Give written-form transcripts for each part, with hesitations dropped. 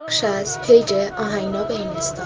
نقش از پیج آهنگنامه اینستا.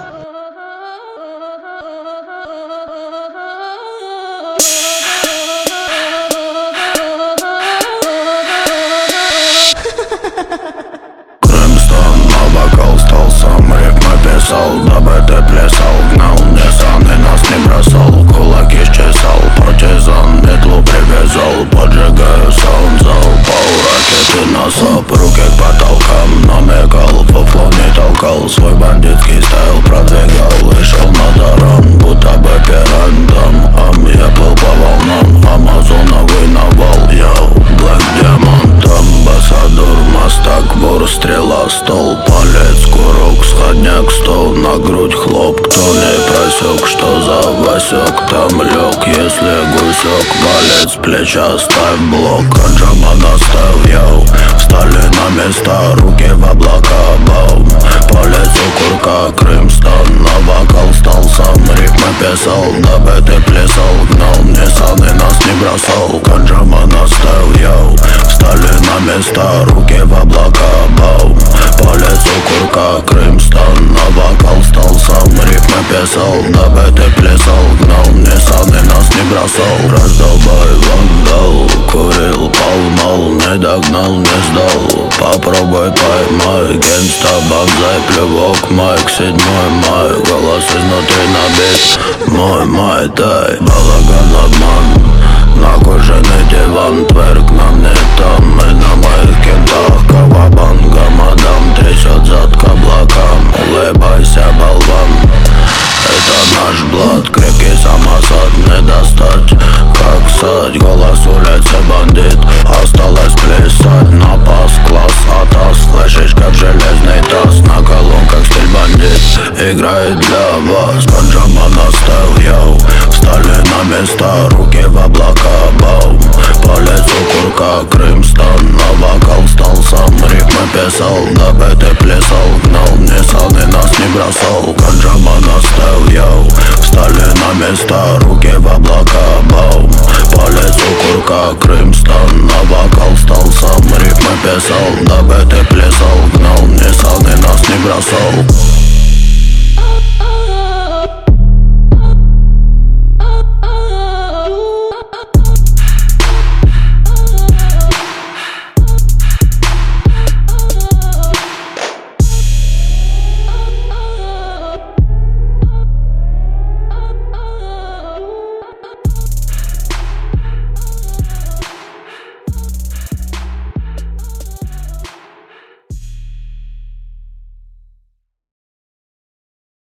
Крымстон на вокал стал сам рифмы писал, дабы ты плясал, гнал мне сан и нас не бросал. Кулаки счесал, партизан метлу привязал, поджигаю саунд-зал, пол ракеты на сап, руки к потолкам намекал, фуфло не толкал, свой бандитский стайл продвигал и шел на даром, будто бы пирантом. Я плыл по волнам, амазоновый навал, йоу, Black Diamond, амбассадор, мастак, вор, стрела, стол, палец, курок, сходняк, стол, на грудь хлоп. Кто не просек, что за Васек, там лег, если гусек, палец, плеча, ставь блок, Аджаман оставь, йоу, встали на места, руки в облака, баум, палец у курка, Крымстон, на вокал стал сам, рифмы писал, дабы ты плясал, гнал мне сан и нас не бросал, Аджаман оставь, йоу, встали на места, руки в облака, баум, палец у курка, Крымстон, на вокал стал сам, рифмы писал, дабы ты плясал, гнал мне сан и нас не бросал. Раздолбай вандал, курил, поймал, не догнал, не сдал, попробуй поймай, генста, банзай, плевок, майк, 7 май, голос изнутри набит, мой май, тай, балаган, обман, на кожаный диван, тверк на мне там, и на моих кентах, кавабанга, мадам, трясет зад к облакам, улыбайся, болван, это наш блат, крепкий самосад, не достать, как сать, голос улицы бандит, осталось плясать, напас, класс, атас, слышишь, как железный таз, на колонках стиль бандит, играет для вас, Аджаман оставь, йоу, встали на места, руки в облака, баум, палец у курка, Крымстон, на вокал стал сам, рифмы писал, дабы ты плясал, гнал мне сан и нас не бросал, Аджаман оставь, йоу, встали на места, руки в облака, баум, палец у курка, Крымстон, на вокал стал сам, рифмы писал, дабы ты плясал, гнал мне сан